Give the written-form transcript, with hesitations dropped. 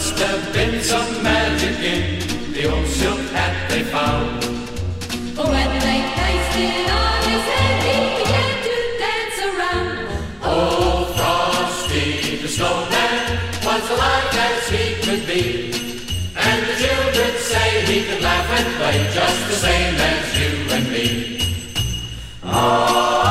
must have been some magic in the old silk hat they found. When they placed it on his head, he began to dance around. Old Frosty the Snowman was alive as he could be, and the children say he could laugh and play just the same as you and me.